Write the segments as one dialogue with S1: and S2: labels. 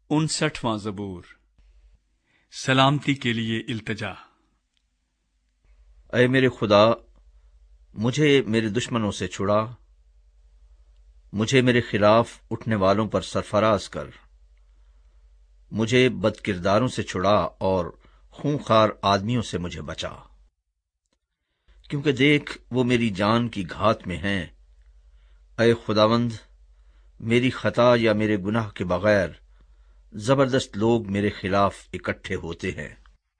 S1: 59واں زبور۔ سلامتی کے لیے التجا۔
S2: اے میرے خدا، مجھے میرے دشمنوں سے چھڑا، مجھے میرے خلاف اٹھنے والوں پر سرفراز کر، مجھے بد کرداروں سے چھڑا اور خونخوار آدمیوں سے مجھے بچا، کیونکہ دیکھ وہ میری جان کی گھات میں ہیں۔ اے خداوند، میری خطا یا میرے گناہ کے بغیر زبردست لوگ میرے خلاف اکٹھے ہوتے ہیں،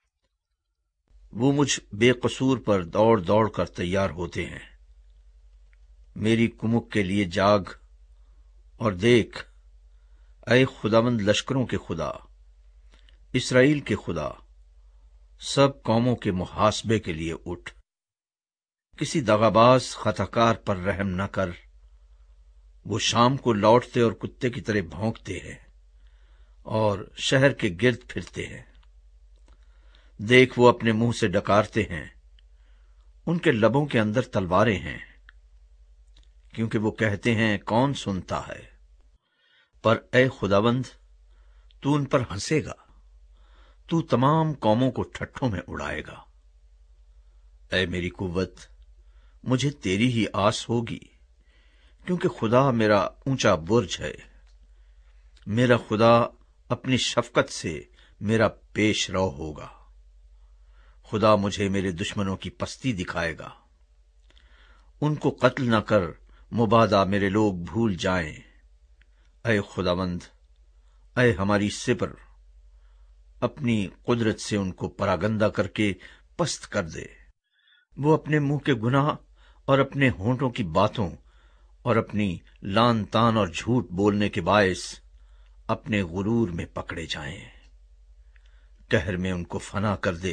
S2: وہ مجھ بے قصور پر دوڑ دوڑ کر تیار ہوتے ہیں۔ میری کمک کے لیے جاگ اور دیکھ، اے خداوند لشکروں کے خدا، اسرائیل کے خدا، سب قوموں کے محاسبے کے لیے اٹھ۔ کسی دغاباز خطاکار پر رحم نہ کر، وہ شام کو لوٹتے اور کتے کی طرح بھونکتے ہیں اور شہر کے گرد پھرتے ہیں۔ دیکھ وہ اپنے منہ سے ڈکارتے ہیں، ان کے لبوں کے اندر تلواریں ہیں، کیونکہ وہ کہتے ہیں کون سنتا ہے۔ پر اے خداوند، تو ان پر ہنسے گا، تو تمام قوموں کو ٹھٹھوں میں اڑائے گا۔ اے میری قوت، مجھے تیری ہی آس ہوگی، کیونکہ خدا میرا اونچا برج ہے۔ میرا خدا اپنی شفقت سے میرا پیش رو ہوگا۔ خدا مجھے میرے دشمنوں کی پستی دکھائے گا۔ ان کو قتل نہ کر، مبادا میرے لوگ بھول جائیں۔ اے خداوند، اے ہماری سپر، اپنی قدرت سے ان کو پراگندہ کر کے پست کر دے۔ وہ اپنے منہ کے گناہ اور اپنے ہونٹوں کی باتوں اور اپنی لان تان اور جھوٹ بولنے کے باعث اپنے غرور میں پکڑے جائیں۔ قہر میں ان کو فنا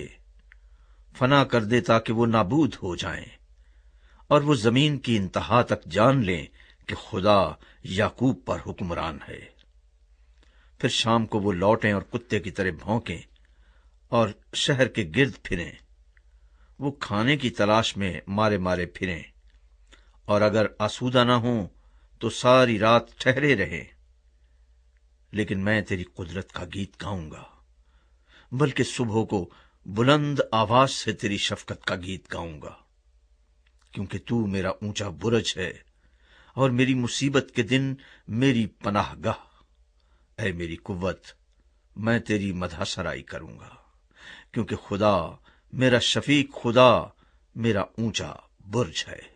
S2: کر دے تاکہ وہ نابود ہو جائیں، اور وہ زمین کی انتہا تک جان لیں کہ خدا یعقوب پر حکمران ہے۔ پھر شام کو وہ لوٹیں اور کتے کی طرح بھونکیں اور شہر کے گرد پھریں۔ وہ کھانے کی تلاش میں مارے مارے پھریں، اور اگر آسودہ نہ ہوں تو ساری رات ٹھہرے رہیں۔ لیکن میں تیری قدرت کا گیت گاؤں گا، بلکہ صبح کو بلند آواز سے تیری شفقت کا گیت گاؤں گا، کیونکہ تو میرا اونچا برج ہے اور میری مصیبت کے دن میری پناہ گاہ۔ اے میری قوت، میں تیری مدح سرائی کروں گا، کیونکہ خدا میرا شفیق، خدا میرا اونچا برج ہے۔